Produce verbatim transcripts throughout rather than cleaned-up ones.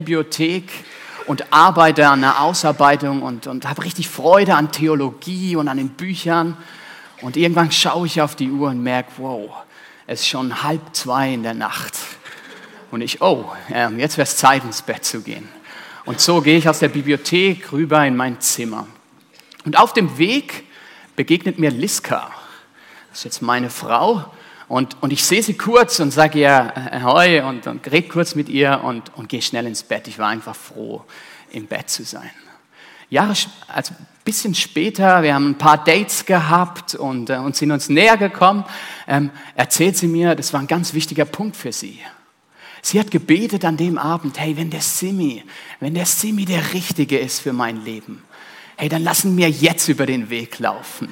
Bibliothek und arbeite an einer Ausarbeitung und, und habe richtig Freude an Theologie und an den Büchern. Und irgendwann schaue ich auf die Uhr und merke, wow, es ist schon halb zwei in der Nacht. Und ich, oh, äh, jetzt wäre es Zeit, ins Bett zu gehen. Und so gehe ich aus der Bibliothek rüber in mein Zimmer. Und auf dem Weg begegnet mir Liska. Das ist jetzt meine Frau. Und, und ich sehe sie kurz und sage ihr Ahoi und, und rede kurz mit ihr und, und gehe schnell ins Bett. Ich war einfach froh, im Bett zu sein. Jahre, also ein bisschen später, wir haben ein paar Dates gehabt und, äh, und sind uns näher gekommen, ähm, erzählt sie mir, das war ein ganz wichtiger Punkt für sie. Sie hat gebetet an dem Abend, hey, wenn der Simi, wenn der Simi der Richtige ist für mein Leben, hey, dann lassen wir jetzt über den Weg laufen.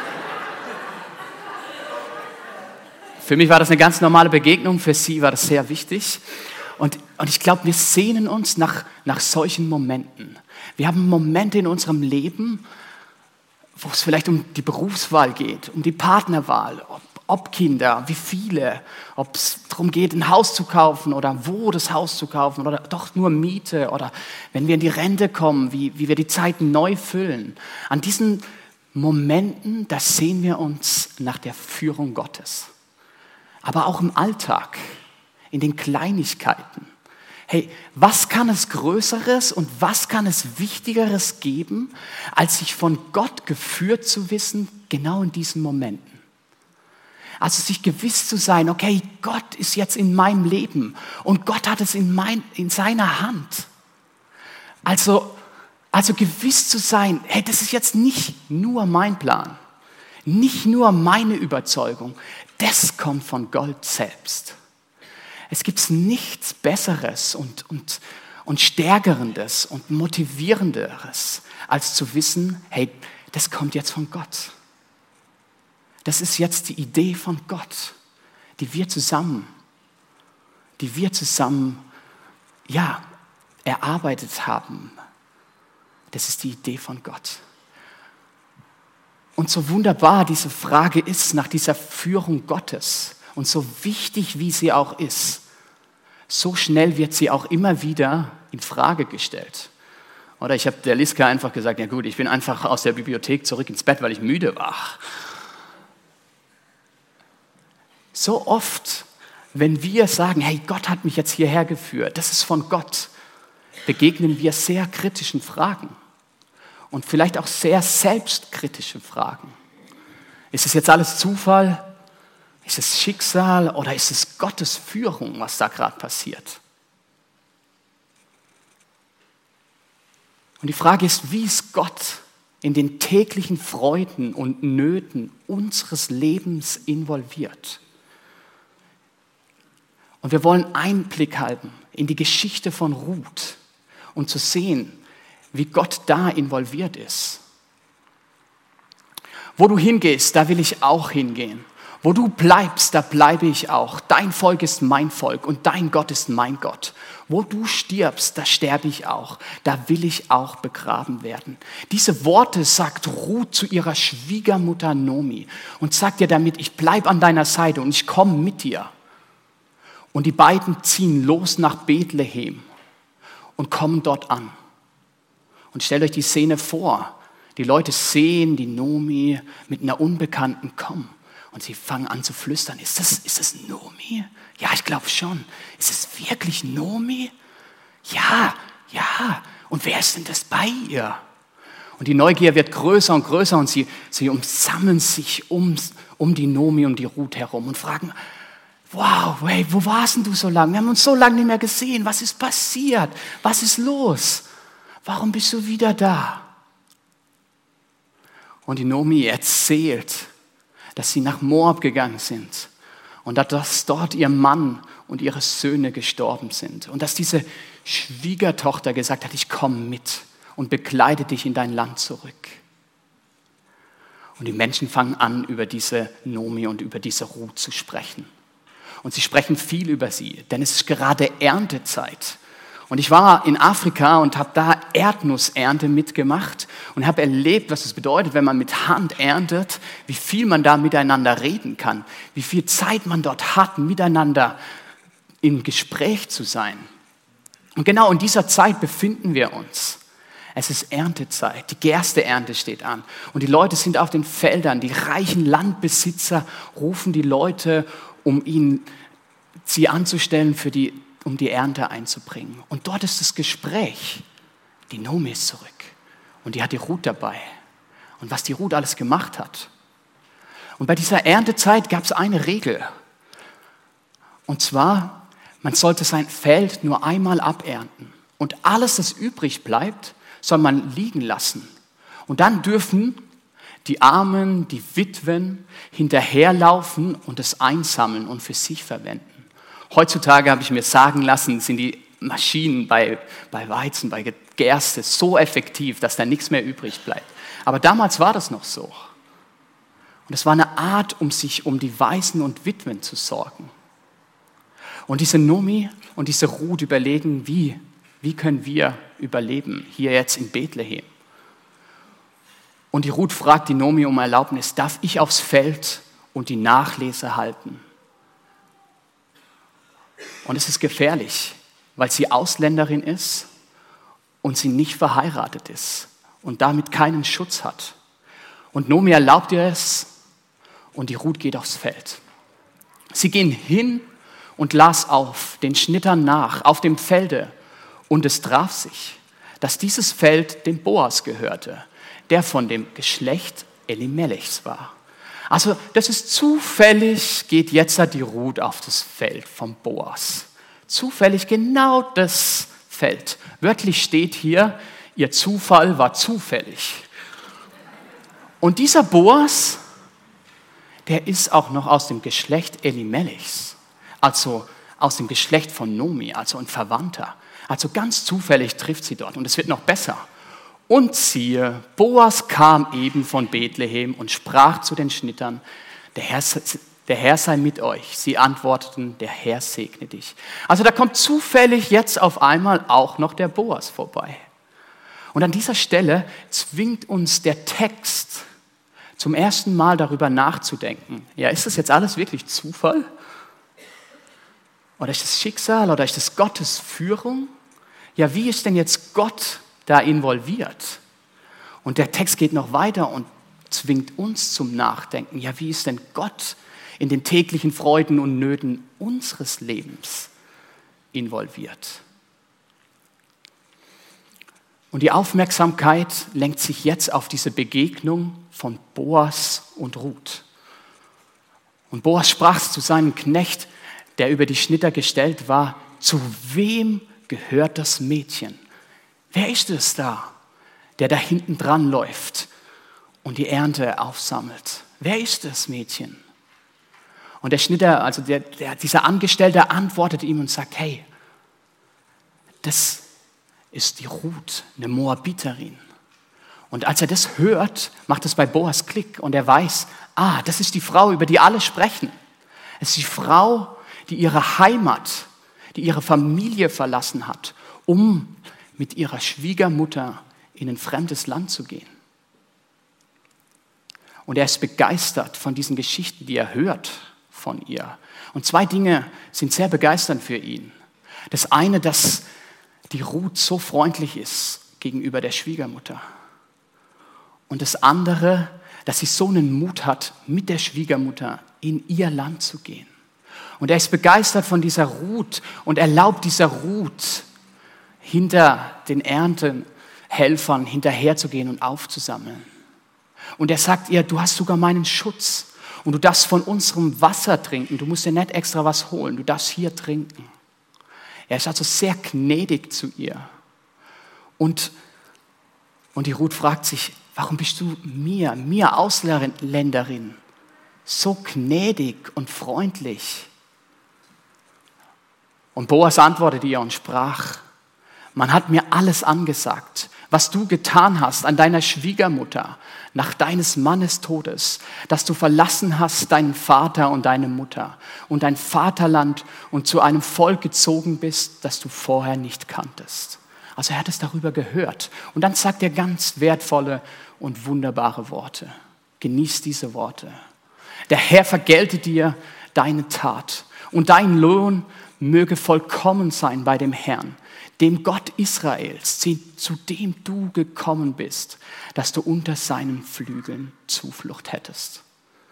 Für mich war das eine ganz normale Begegnung, für sie war das sehr wichtig. Und, und ich glaube, wir sehnen uns nach, nach solchen Momenten. Wir haben Momente in unserem Leben, wo es vielleicht um die Berufswahl geht, um die Partnerwahl, ob, ob Kinder, wie viele, ob es darum geht, ein Haus zu kaufen oder wo das Haus zu kaufen oder doch nur Miete oder wenn wir in die Rente kommen, wie, wie wir die Zeiten neu füllen. An diesen Momenten, da sehen wir uns nach der Führung Gottes. Aber auch im Alltag, in den Kleinigkeiten. Hey, was kann es Größeres und was kann es Wichtigeres geben, als sich von Gott geführt zu wissen, genau in diesen Momenten? Also sich gewiss zu sein, okay, Gott ist jetzt in meinem Leben und Gott hat es in, mein, in seiner Hand. Also, also gewiss zu sein, hey, das ist jetzt nicht nur mein Plan, nicht nur meine Überzeugung, das kommt von Gott selbst. Es gibt nichts Besseres und, und, und Stärkerendes und Motivierenderes, als zu wissen, hey, das kommt jetzt von Gott. Das ist jetzt die Idee von Gott, die wir zusammen, die wir zusammen, ja, erarbeitet haben. Das ist die Idee von Gott. Und so wunderbar diese Frage ist nach dieser Führung Gottes und so wichtig, wie sie auch ist, so schnell wird sie auch immer wieder in Frage gestellt. Oder ich habe der Liska einfach gesagt, ja gut, ich bin einfach aus der Bibliothek zurück ins Bett, weil ich müde war. So oft, wenn wir sagen, hey, Gott hat mich jetzt hierher geführt, das ist von Gott, begegnen wir sehr kritischen Fragen. Und vielleicht auch sehr selbstkritische Fragen. Ist es jetzt alles Zufall? Ist es Schicksal? Oder ist es Gottes Führung, was da gerade passiert? Und die Frage ist, wie ist Gott in den täglichen Freuden und Nöten unseres Lebens involviert? Und wir wollen Einblick halten in die Geschichte von Ruth und zu sehen, wie Gott da involviert ist. Wo du hingehst, da will ich auch hingehen. Wo du bleibst, da bleibe ich auch. Dein Volk ist mein Volk und dein Gott ist mein Gott. Wo du stirbst, da sterbe ich auch. Da will ich auch begraben werden. Diese Worte sagt Ruth zu ihrer Schwiegermutter Nomi und sagt ihr damit, ich bleibe an deiner Seite und ich komme mit dir. Und die beiden ziehen los nach Bethlehem und kommen dort an. Und stellt euch die Szene vor. Die Leute sehen die Nomi mit einer Unbekannten kommen. Und sie fangen an zu flüstern. Ist das, ist das Nomi? Ja, ich glaube schon. Ist es wirklich Nomi? Ja, ja. Und wer ist denn das bei ihr? Und die Neugier wird größer und größer und sie, sie umsammeln sich um, um die Nomi, um die Ruth herum und fragen, wow, hey, wo warst denn du so lange? Wir haben uns so lange nicht mehr gesehen. Was ist passiert? Was ist los? Warum bist du wieder da? Und die Nomi erzählt, dass sie nach Moab gegangen sind und dass dort ihr Mann und ihre Söhne gestorben sind und dass diese Schwiegertochter gesagt hat, ich komme mit und begleite dich in dein Land zurück. Und die Menschen fangen an, über diese Nomi und über diese Ruth zu sprechen. Und sie sprechen viel über sie, denn es ist gerade Erntezeit. Und ich war in Afrika und habe da Erdnussernte mitgemacht und habe erlebt, was es bedeutet, wenn man mit Hand erntet, wie viel man da miteinander reden kann, wie viel Zeit man dort hat, miteinander im Gespräch zu sein. Und genau in dieser Zeit befinden wir uns. Es ist Erntezeit, die Gerste-Ernte steht an. Und die Leute sind auf den Feldern, die reichen Landbesitzer rufen die Leute, um ihnen, sie anzustellen, für die, um die Ernte einzubringen. Und dort ist das Gespräch. Die Nomi ist zurück und die hat die Ruth dabei. Und was die Ruth alles gemacht hat. Und bei dieser Erntezeit gab es eine Regel. Und zwar, man sollte sein Feld nur einmal abernten. Und alles, das übrig bleibt, soll man liegen lassen. Und dann dürfen die Armen, die Witwen hinterherlaufen und es einsammeln und für sich verwenden. Heutzutage habe ich mir sagen lassen, sind die Maschinen bei, bei Weizen, bei Gerste so effektiv, dass da nichts mehr übrig bleibt. Aber damals war das noch so. Und es war eine Art, um sich um die Waisen und Witwen zu sorgen. Und diese Nomi und diese Ruth überlegen, wie, wie können wir überleben, hier jetzt in Bethlehem. Und die Ruth fragt die Nomi um Erlaubnis, darf ich aufs Feld und die Nachlese halten? Und es ist gefährlich, weil sie Ausländerin ist und sie nicht verheiratet ist und damit keinen Schutz hat. Und Nomi erlaubt ihr es und die Ruth geht aufs Feld. Sie gehen hin und las auf, den Schnittern nach, auf dem Felde. Und es traf sich, dass dieses Feld dem Boas gehörte, der von dem Geschlecht Elimelechs war. Also das ist zufällig, geht jetzt die Ruth auf das Feld vom Boas. Zufällig genau das Feld. Wörtlich steht hier, ihr Zufall war zufällig. Und dieser Boas, der ist auch noch aus dem Geschlecht Elimelechs, also aus dem Geschlecht von Nomi, also ein Verwandter. Also ganz zufällig trifft sie dort und es wird noch besser. Und siehe, Boas kam eben von Bethlehem und sprach zu den Schnittern, der Herr, der Herr sei mit euch. Sie antworteten, der Herr segne dich. Also da kommt zufällig jetzt auf einmal auch noch der Boas vorbei. Und an dieser Stelle zwingt uns der Text zum ersten Mal darüber nachzudenken. Ja, ist das jetzt alles wirklich Zufall? Oder ist das Schicksal? Oder ist das Gottes Führung? Ja, wie ist denn jetzt Gott da involviert? Und der Text geht noch weiter und zwingt uns zum Nachdenken. Ja, wie ist denn Gott in den täglichen Freuden und Nöten unseres Lebens involviert? Und die Aufmerksamkeit lenkt sich jetzt auf diese Begegnung von Boas und Ruth. Und Boas sprach zu seinem Knecht, der über die Schnitter gestellt war, zu wem gehört das Mädchen? Wer ist es da, der da hinten dran läuft und die Ernte aufsammelt? Wer ist das Mädchen? Und der Schnitter, also der, der, dieser Angestellte antwortet ihm und sagt, hey, das ist die Ruth, eine Moabiterin. Und als er das hört, macht es bei Boas Klick und er weiß, ah, das ist die Frau, über die alle sprechen. Es ist die Frau, die ihre Heimat, die ihre Familie verlassen hat, um mit ihrer Schwiegermutter in ein fremdes Land zu gehen. Und er ist begeistert von diesen Geschichten, die er hört von ihr. Und zwei Dinge sind sehr begeisternd für ihn. Das eine, dass die Ruth so freundlich ist gegenüber der Schwiegermutter. Und das andere, dass sie so einen Mut hat, mit der Schwiegermutter in ihr Land zu gehen. Und er ist begeistert von dieser Ruth und erlaubt dieser Ruth, hinter den Erntehelfern hinterherzugehen und aufzusammeln. Und er sagt ihr, du hast sogar meinen Schutz und du darfst von unserem Wasser trinken. Du musst dir nicht extra was holen, du darfst hier trinken. Er ist also sehr gnädig zu ihr. Und, und die Ruth fragt sich, warum bist du mir, mir Ausländerin, so gnädig und freundlich? Und Boas antwortete ihr und sprach, man hat mir alles angesagt, was du getan hast an deiner Schwiegermutter nach deines Mannes Todes, dass du verlassen hast deinen Vater und deine Mutter und dein Vaterland und zu einem Volk gezogen bist, das du vorher nicht kanntest. Also er hat es darüber gehört. Und dann sagt er ganz wertvolle und wunderbare Worte. Genieß diese Worte. Der Herr vergelte dir deine Tat Und dein Lohn möge vollkommen sein bei dem Herrn, dem Gott Israels, zu dem du gekommen bist, dass du unter seinen Flügeln Zuflucht hättest.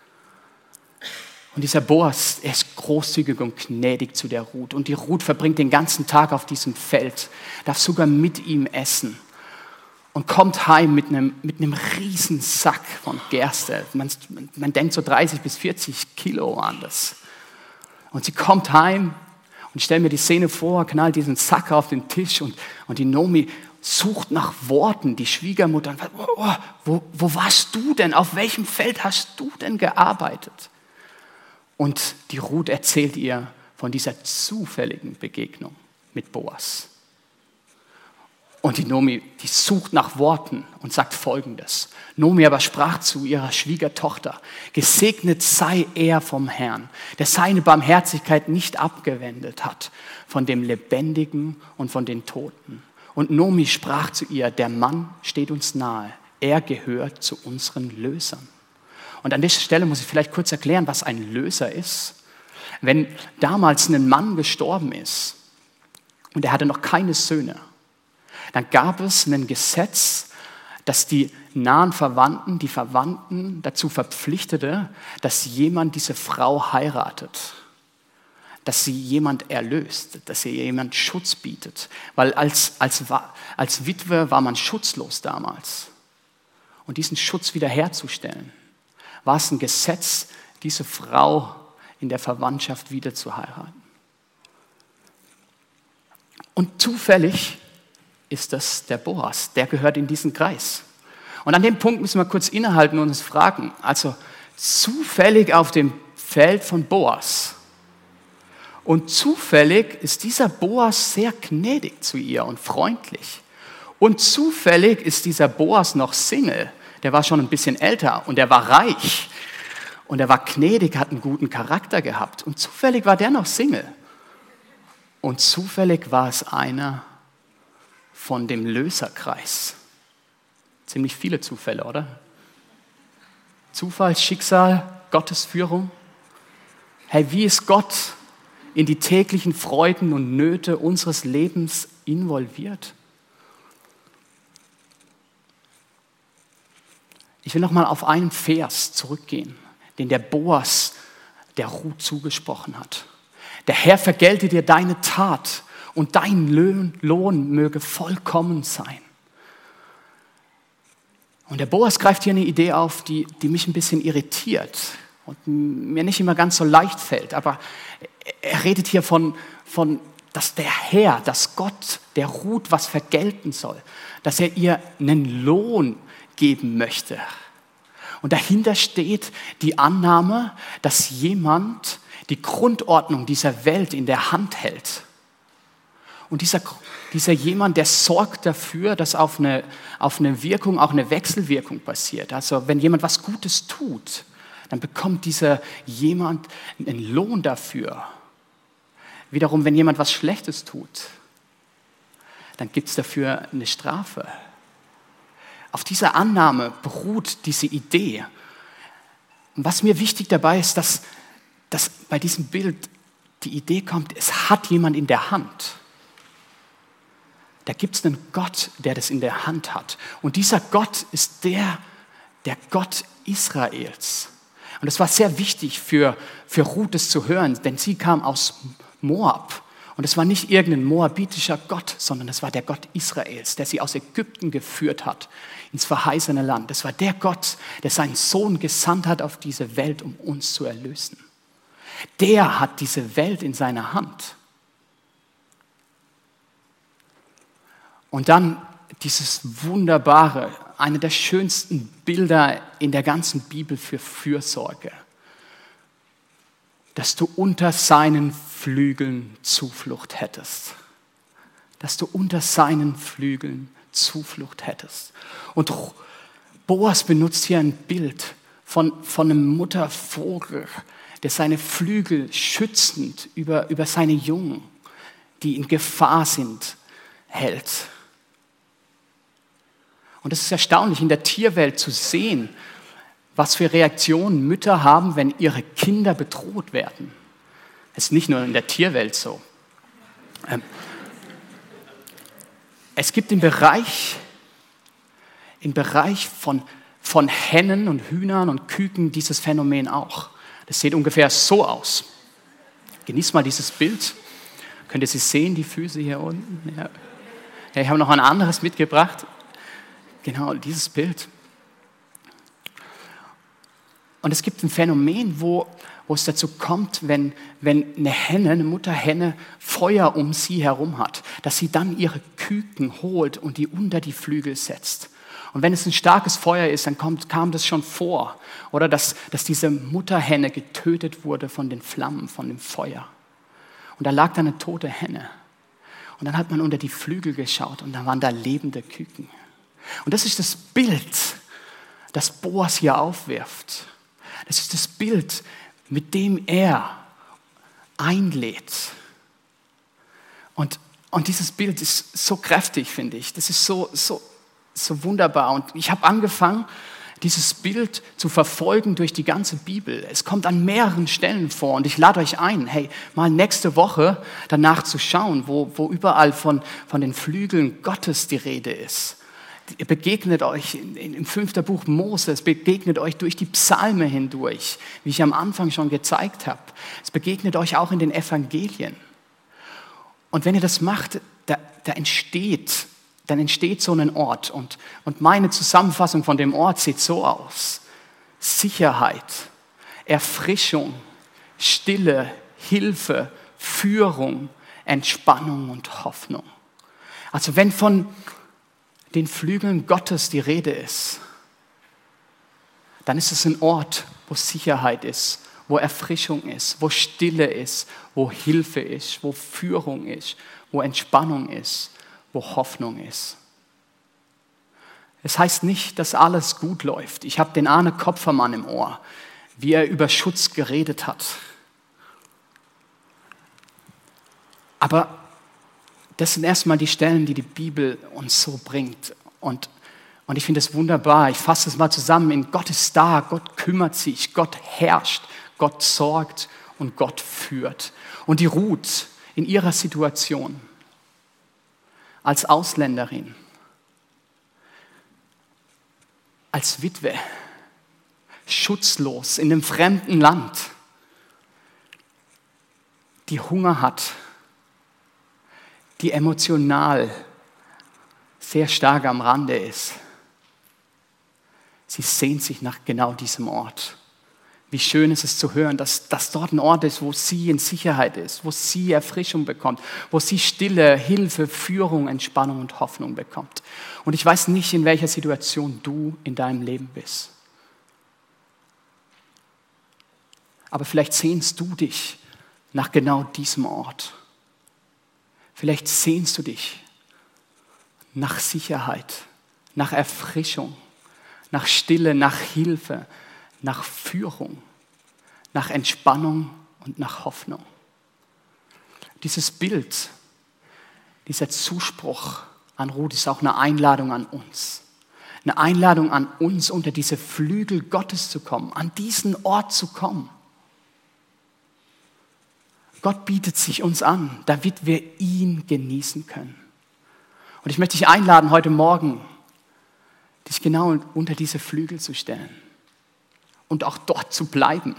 Und dieser Boas, er ist großzügig und gnädig zu der Ruth. Und die Ruth verbringt den ganzen Tag auf diesem Feld, darf sogar mit ihm essen und kommt heim mit einem, mit einem riesen Sack von Gerste. Man, man denkt so dreißig bis vierzig Kilo an das. Und sie kommt heim und ich stelle mir die Szene vor, knallt diesen Sack auf den Tisch und, und die Nomi sucht nach Worten, die Schwiegermutter. Oh, wo, wo warst du denn? Auf welchem Feld hast du denn gearbeitet? Und die Ruth erzählt ihr von dieser zufälligen Begegnung mit Boas. Und die Nomi, die sucht nach Worten und sagt Folgendes. Nomi aber sprach zu ihrer Schwiegertochter, gesegnet sei er vom Herrn, der seine Barmherzigkeit nicht abgewendet hat von dem Lebendigen und von den Toten. Und Nomi sprach zu ihr, der Mann steht uns nahe, er gehört zu unseren Lösern. Und an dieser Stelle muss ich vielleicht kurz erklären, was ein Löser ist. Wenn damals ein Mann gestorben ist und er hatte noch keine Söhne, dann gab es ein Gesetz, das die nahen Verwandten, die Verwandten dazu verpflichtete, dass jemand diese Frau heiratet, dass sie jemand erlöst, dass sie jemand Schutz bietet. Weil als, als, als Witwe war man schutzlos damals. Und diesen Schutz wiederherzustellen, war es ein Gesetz, diese Frau in der Verwandtschaft wieder zu heiraten. Und zufällig ist das der Boas, der gehört in diesen Kreis. Und an dem Punkt müssen wir kurz innehalten und uns fragen, also zufällig auf dem Feld von Boas. Und zufällig ist dieser Boas sehr gnädig zu ihr und freundlich. Und zufällig ist dieser Boas noch Single. Der war schon ein bisschen älter und er war reich und er war gnädig, hat einen guten Charakter gehabt. Und zufällig war der noch Single. Und zufällig war es einer von dem Löserkreis. Ziemlich viele Zufälle, oder? Zufall, Schicksal, Gottes Führung. Hey, wie ist Gott in die täglichen Freuden und Nöte unseres Lebens involviert? Ich will nochmal auf einen Vers zurückgehen, den der Boas der Ruth zugesprochen hat. Der Herr vergelte dir deine Tat und dein Lohn möge vollkommen sein. Und der Boas greift hier eine Idee auf, die, die mich ein bisschen irritiert und mir nicht immer ganz so leicht fällt. Aber er redet hier von, von dass der Herr, dass Gott der Ruth was vergelten soll, dass er ihr einen Lohn geben möchte. Und dahinter steht die Annahme, dass jemand die Grundordnung dieser Welt in der Hand hält. Und dieser, dieser jemand, der sorgt dafür, dass auf eine, auf eine Wirkung auch eine Wechselwirkung passiert. Also wenn jemand was Gutes tut, dann bekommt dieser jemand einen Lohn dafür. Wiederum, wenn jemand was Schlechtes tut, dann gibt es dafür eine Strafe. Auf dieser Annahme beruht diese Idee. Und was mir wichtig dabei ist, dass, dass bei diesem Bild die Idee kommt, es hat jemand in der Hand. Da gibt es einen Gott, der das in der Hand hat. Und dieser Gott ist der, der Gott Israels. Und das war sehr wichtig für, für Ruth, das zu hören, denn sie kam aus Moab. Und es war nicht irgendein moabitischer Gott, sondern es war der Gott Israels, der sie aus Ägypten geführt hat, ins verheißene Land. Es war der Gott, der seinen Sohn gesandt hat auf diese Welt, um uns zu erlösen. Der hat diese Welt in seiner Hand. Und dann dieses wunderbare, eine der schönsten Bilder in der ganzen Bibel für Fürsorge, dass du unter seinen Flügeln Zuflucht hättest. Dass du unter seinen Flügeln Zuflucht hättest. Und Boas benutzt hier ein Bild von, von einem Muttervogel, der seine Flügel schützend über, über seine Jungen, die in Gefahr sind, hält. Und es ist erstaunlich, in der Tierwelt zu sehen, was für Reaktionen Mütter haben, wenn ihre Kinder bedroht werden. Es ist nicht nur in der Tierwelt so. Ähm, es gibt im Bereich, im Bereich von, von Hennen und Hühnern und Küken dieses Phänomen auch. Das sieht ungefähr so aus. Genießt mal dieses Bild. Könnt ihr sie sehen, die Füße hier unten? Ja. Ja, ich habe noch ein anderes mitgebracht. Genau, dieses Bild. Und es gibt ein Phänomen, wo, wo es dazu kommt, wenn, wenn eine Henne, eine Mutterhenne Feuer um sie herum hat, dass sie dann ihre Küken holt und die unter die Flügel setzt. Und wenn es ein starkes Feuer ist, dann kommt, kam das schon vor. Oder dass, dass diese Mutterhenne getötet wurde von den Flammen, von dem Feuer. Und da lag dann eine tote Henne. Und dann hat man unter die Flügel geschaut und da waren da lebende Küken. Und das ist das Bild, das Boas hier aufwirft. Das ist das Bild, mit dem er einlädt. Und, und dieses Bild ist so kräftig, finde ich. Das ist so, so, so wunderbar. Und ich habe angefangen, dieses Bild zu verfolgen durch die ganze Bibel. Es kommt an mehreren Stellen vor und ich lade euch ein, hey, mal nächste Woche danach zu schauen, wo, wo überall von, von den Flügeln Gottes die Rede ist. Ihr begegnet euch in, in, im fünften Buch Mose, es begegnet euch durch die Psalme hindurch, wie ich am Anfang schon gezeigt habe. Es begegnet euch auch in den Evangelien. Und wenn ihr das macht, da, da entsteht dann entsteht so ein Ort. Und, und meine Zusammenfassung von dem Ort sieht so aus. Sicherheit, Erfrischung, Stille, Hilfe, Führung, Entspannung und Hoffnung. Also wenn von den Flügeln Gottes die Rede ist, dann ist es ein Ort, wo Sicherheit ist, wo Erfrischung ist, wo Stille ist, wo Hilfe ist, wo Führung ist, wo Entspannung ist, wo Hoffnung ist. Es heißt nicht, dass alles gut läuft. Ich habe den Arne Kopfermann im Ohr, wie er über Schutz geredet hat. Aber das sind erstmal die Stellen, die die Bibel uns so bringt. Und, und ich finde es wunderbar. Ich fasse es mal zusammen. In Gott ist da, Gott kümmert sich, Gott herrscht, Gott sorgt und Gott führt. Und die Ruth in ihrer Situation als Ausländerin, als Witwe, schutzlos in einem fremden Land, die Hunger hat, die emotional sehr stark am Rande ist. Sie sehnt sich nach genau diesem Ort. Wie schön ist es zu hören, dass, dass dort ein Ort ist, wo sie in Sicherheit ist, wo sie Erfrischung bekommt, wo sie Stille, Hilfe, Führung, Entspannung und Hoffnung bekommt. Und ich weiß nicht, in welcher Situation du in deinem Leben bist. Aber vielleicht sehnst du dich nach genau diesem Ort. Vielleicht sehnst du dich nach Sicherheit, nach Erfrischung, nach Stille, nach Hilfe, nach Führung, nach Entspannung und nach Hoffnung. Dieses Bild, dieser Zuspruch an Ruth ist auch eine Einladung an uns. Eine Einladung an uns, unter diese Flügel Gottes zu kommen, an diesen Ort zu kommen. Gott bietet sich uns an, damit wir ihn genießen können. Und ich möchte dich einladen, heute Morgen dich genau unter diese Flügel zu stellen. Und auch dort zu bleiben.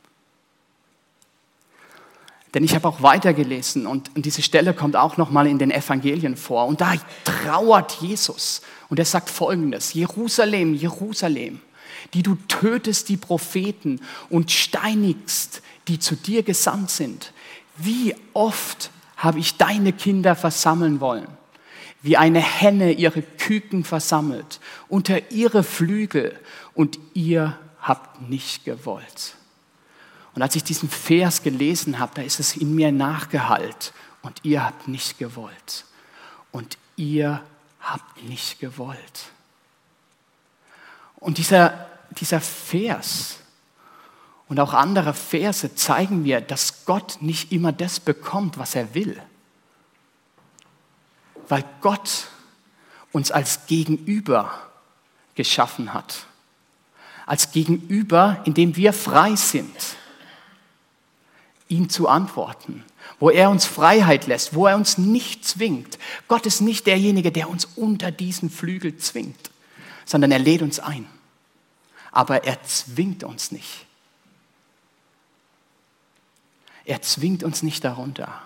Denn ich habe auch weitergelesen und, und diese Stelle kommt auch nochmal in den Evangelien vor. Und da trauert Jesus und er sagt Folgendes: Jerusalem, Jerusalem, die du tötest die Propheten und steinigst, die zu dir gesandt sind. Wie oft habe ich deine Kinder versammeln wollen, wie eine Henne ihre Küken versammelt, unter ihre Flügel, und ihr habt nicht gewollt. Und als ich diesen Vers gelesen habe, da ist es in mir nachgehallt. Und ihr habt nicht gewollt. Und ihr habt nicht gewollt. Und dieser, dieser Vers und auch andere Verse zeigen mir, dass Gott nicht immer das bekommt, was er will. Weil Gott uns als Gegenüber geschaffen hat. Als Gegenüber, in dem wir frei sind. ihm zu antworten, wo er uns Freiheit lässt, wo er uns nicht zwingt. Gott ist nicht derjenige, der uns unter diesen Flügel zwingt, sondern er lädt uns ein. Aber er zwingt uns nicht. Er zwingt uns nicht darunter.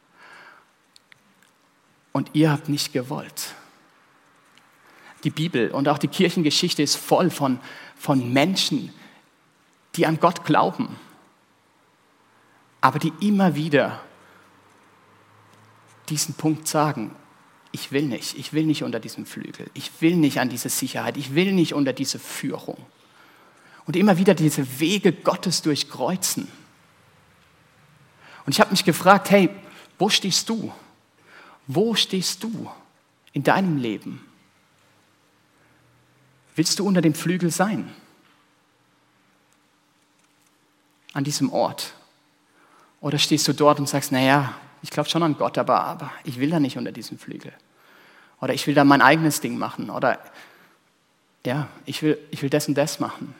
Und ihr habt nicht gewollt. Die Bibel und auch die Kirchengeschichte ist voll von, von Menschen, die an Gott glauben, aber die immer wieder diesen Punkt sagen, ich will nicht, ich will nicht unter diesem Flügel, ich will nicht an diese Sicherheit, ich will nicht unter diese Führung. Und immer wieder diese Wege Gottes durchkreuzen. Und ich habe mich gefragt, hey, wo stehst du? Wo stehst du in deinem Leben? Willst du unter dem Flügel sein? An diesem Ort? Oder stehst du dort und sagst, naja, ich glaube schon an Gott, aber, aber ich will da nicht unter diesem Flügel. Oder ich will da mein eigenes Ding machen. Oder ja, ich will, ich will das und das machen.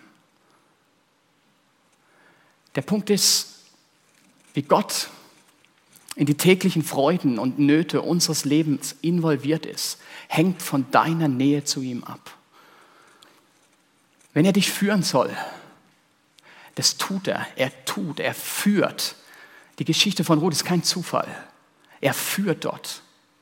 Der Punkt ist, wie Gott in die täglichen Freuden und Nöte unseres Lebens involviert ist, hängt von deiner Nähe zu ihm ab. Wenn er dich führen soll, das tut er, er tut, er führt. Die Geschichte von Ruth ist kein Zufall. Er führt dort.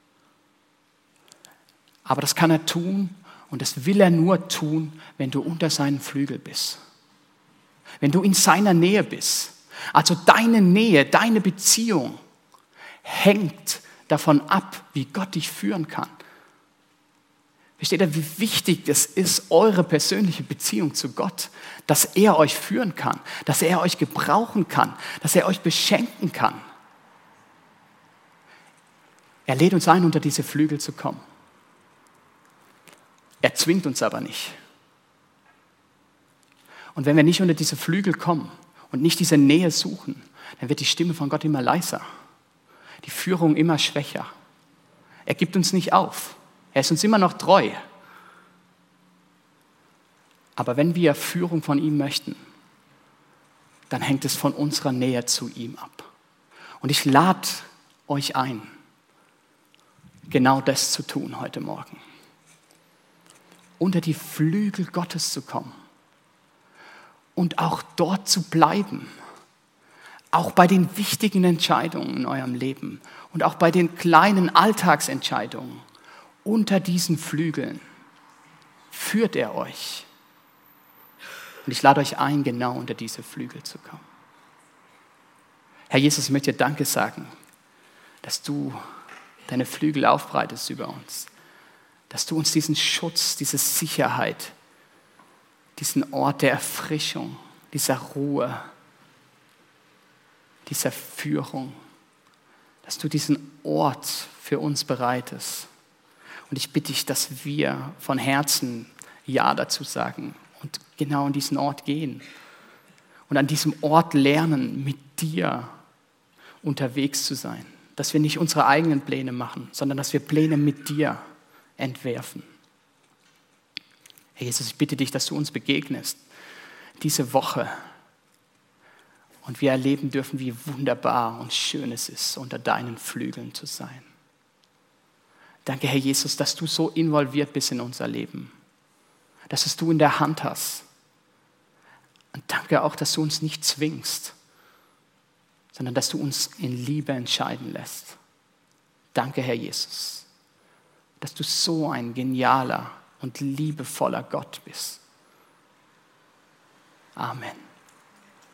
Aber das kann er tun und das will er nur tun, wenn du unter seinen Flügel bist. Wenn du in seiner Nähe bist. Also deine Nähe, deine Beziehung hängt davon ab, wie Gott dich führen kann. Versteht ihr, wie wichtig es ist, eure persönliche Beziehung zu Gott, dass er euch führen kann, dass er euch gebrauchen kann, dass er euch beschenken kann. Er lädt uns ein, unter diese Flügel zu kommen. Er zwingt uns aber nicht. Und wenn wir nicht unter diese Flügel kommen und nicht diese Nähe suchen, dann wird die Stimme von Gott immer leiser, die Führung immer schwächer. Er gibt uns nicht auf. Er ist uns immer noch treu. Aber wenn wir Führung von ihm möchten, dann hängt es von unserer Nähe zu ihm ab. Und ich lade euch ein, genau das zu tun heute Morgen. Unter die Flügel Gottes zu kommen und auch dort zu bleiben. Auch bei den wichtigen Entscheidungen in eurem Leben und auch bei den kleinen Alltagsentscheidungen. Unter diesen Flügeln führt er euch. Und ich lade euch ein, genau unter diese Flügel zu kommen. Herr Jesus, ich möchte dir Danke sagen, dass du deine Flügel aufbreitest über uns. Dass du uns diesen Schutz, diese Sicherheit, diesen Ort der Erfrischung, dieser Ruhe, dieser Führung, dass du diesen Ort für uns bereitest. Und ich bitte dich, dass wir von Herzen Ja dazu sagen und genau an diesen Ort gehen. Und an diesem Ort lernen, mit dir unterwegs zu sein. Dass wir nicht unsere eigenen Pläne machen, sondern dass wir Pläne mit dir entwerfen. Herr Jesus, ich bitte dich, dass du uns begegnest diese Woche und wir erleben dürfen, wie wunderbar und schön es ist, unter deinen Flügeln zu sein. Danke, Herr Jesus, dass du so involviert bist in unser Leben, dass es du in der Hand hast. Und danke auch, dass du uns nicht zwingst, sondern dass du uns in Liebe entscheiden lässt. Danke, Herr Jesus, dass du so ein genialer und liebevoller Gott bist. Amen.